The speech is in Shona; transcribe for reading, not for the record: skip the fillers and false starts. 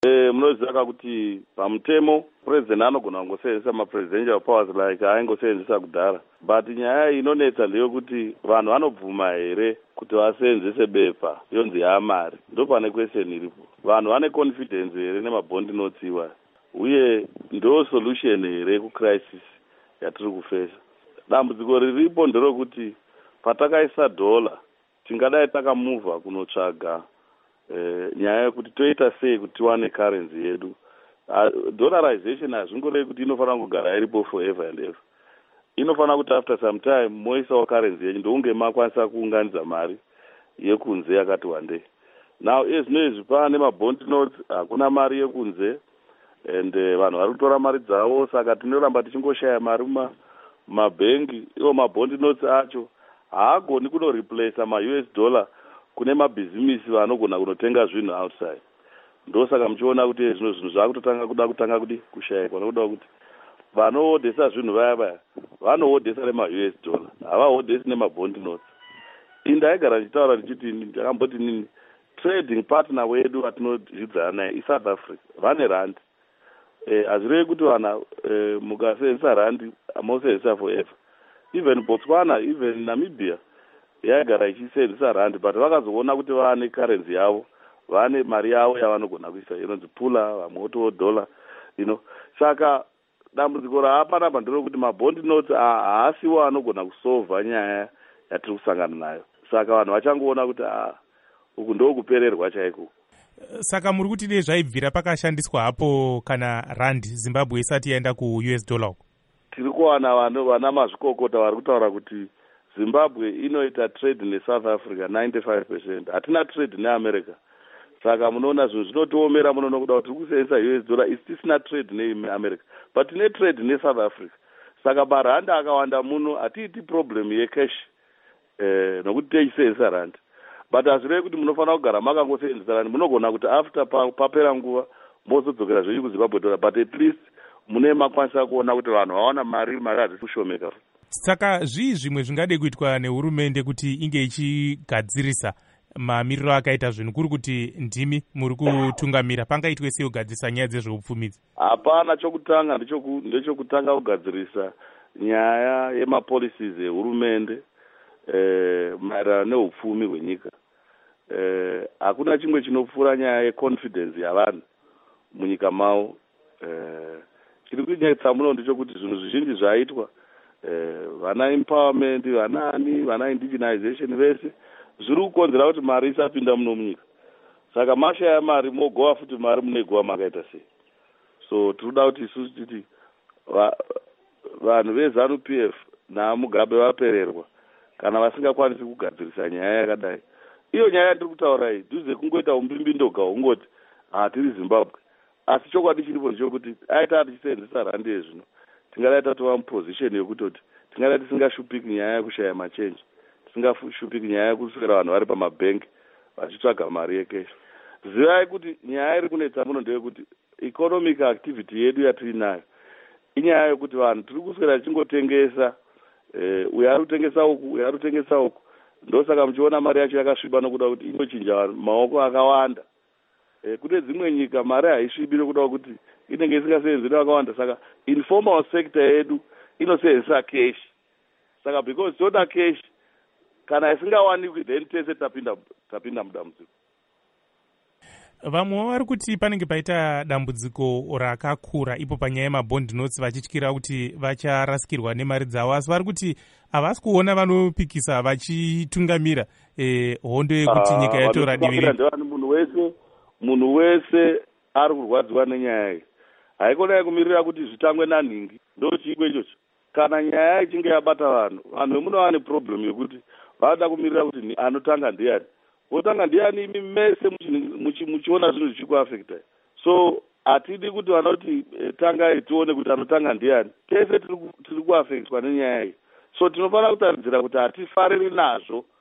Munoziva kuti pamutemo president anogona kungosevenzesa mapresidential powers like aingosevenzesa kudhara, but nyaya inonetsa ndeyekuti vanhu vanobvuma here kuti vasevenzese bepa yonzi yaamari. Ndo pane question iripo. Vanhu vane confidence here nemabond notes iwayo, uye ndo solution here kucrisis yatiri kufesa. Dambudziko riripo nderokuti patakaisa dollar tingadai takamuvha kunotsvaga nyaya yekuti toita sei kuti tiwane currency yedu. Dollarization hazvingorevi kuti inofanira kugara iripo forever and ever. Inofanira kuti after some time moisawo currency yenyu ndokunge makwanisa kuunganidza mari yekunze yakati wandei. Now ezvino izvi pane mabond notes, hakuna mari yekunze, and vanhu vari kutora mari dzavo, saka tinoramba tichingoshaya mari mumabhengi. Iwo mabond notes acho haagoni kunoreplace ma-US dollar kune mabhizimisi vanogona kunotenga zvinhu outside. Ndosaka muchiona kuti zvino zvinhu zvakutanga kushayikwa, nokuda kuti vanohodhesa zvinhu vaya vanohodhesa nema-US dollar, havahodhesi nemabond notes. Ndaigara ndichitaura ndichiti ndakamboti nini, trading partner wedu watinozvidzana naye iSouth Africa, vane rand. Hazvirevi kuti vana mukasevenzesa rand mosevenzesa forever. Even Botswana, even Namibia yaigara ichisevenzesa rand, but vakazoona kuti vane currency yavo, vane mari yavo yavanogona kuisa inonzi pula, vamwe dollar, Saka dambudziko raapanapa nderokuti mabond notes haasiwo anogona kusolva nyaya yatiri kusangana nayo. Saka vanhu vachangoona kuti uku ndokupererwa chaiko. Saka muri kuti dei zvaibvira pakashandiswa hapo kana rand Zimbabwe isati yaenda ku-US dollar uko? Tiri kuwana vana mazvikokota vari kutaura kuti Zimbabwe inoita trade neSouth Africa 95%. Hatina trade neAmerica. Saka munoona zvinhu zvinotiomera munoona kuda kuti tiri kusevenzesa US dollar isi tisina trade neAmerica, but tine trade neSouth Africa. Saka maranda akawanda muno hatiiti problem yecash nokuti techisevenzesa rand. But hazvirevi kuti munofanira kugara makangosevenzesa rand, munogona kuti after papera nguva mozodzokera zvenyu kuZimbabwe dollar, but at least mune makwanisa kuona kuti vanhu vawana mari hazisi kushomeka. Saka zvimwe zvingade kuitwa nehurumende kuti inge ichigadzirisa mamiriro akaita zvinhu, kuri kuti ndimi muri kutungamira, pangaitwe sei kugadzirisa nyaya dzezveupfumidzi? Hapana, chokutanga ndechokutanga kugadzirisa nyaya yemapolicies ehurumende maererano neupfumi hwenyika. Hakuna chimwe chinopfuura nyaya yeconfidence yavanhu munyika mavo. Chiri kunyetsa muno ndechekuti zvinhu zvizhinji zvaitwa, vana empowerment, vana indigenization, vese zviri kukonzera kuti mari isapinda muno munyika. Saka mashaya mari mogowa futi mari munegowa makaita sei. So tinoda kuti isusu titi vanhu veZANU-PF naMugabe vapererwa kana vasingakwanisi kugadzirisa nyaya yakadai. Iyo nyaya yatiri kutaura iyi dhuze kungoita umbimbindo ungoti tiri Zimbabwe. Asi chokwadi chiripo ndechekuti aita tichisevenzesa rand yezvino, tingadai tatova muposition yekutoti tingadai tisingashupiki nyaya yekushaya machenji, tisingashupiki nyaya yekuswera vanhu vari pamabhengi vachitsvaga mari yekeshi. Zivai kuti nyaya iri kunetsa muno ndeyekuti economic activity yedu yatiri nayo inyaya yekuti vanhu tiri kuswera tichingotengesa, uyo ari kutengesa uku, uyo ari kutengesa uku. Ndosaka muchiona mari yacho yakasviba nokuda kuti inochinja maoko akawanda. Kune dzimwe nyika mari haisvibi nokuda kuti inenge isingasevenzeri vakawanda. Saka informal sector yedu inosevenzesa cash. Saka because toda cash, kana isingawanikwi then tese tapinda mudambudziko. Vamwe vari kuti panenge paita dambudziko rakakura ipo panyaya yemabond notes, vachityira kuti vacharasikirwa nemari dzavo, asi vari kuti havasi kuona vanopikisa vachitungamira hondo yekuti nyika yatora divi. Munhu wese ari kurwadziwa nenyaya iyi. Haikonai kumirira kuti zvitangwe nanhingi, ndo chikwe ichocho. Kana nyaya ichinge yabata vanhu vemuno vane problem yekuti vada kumirira kuti anotanga ndiani. Wotanga ndiani imi mese muchiona zvinhu zvichikuafekta. So hatidi kuti vanoti tangai tione kuti anotanga ndiani. Tese tiri kuafektwa nenyaya iyi. So tinofanira kutaridzira kuti hatifariri nazvo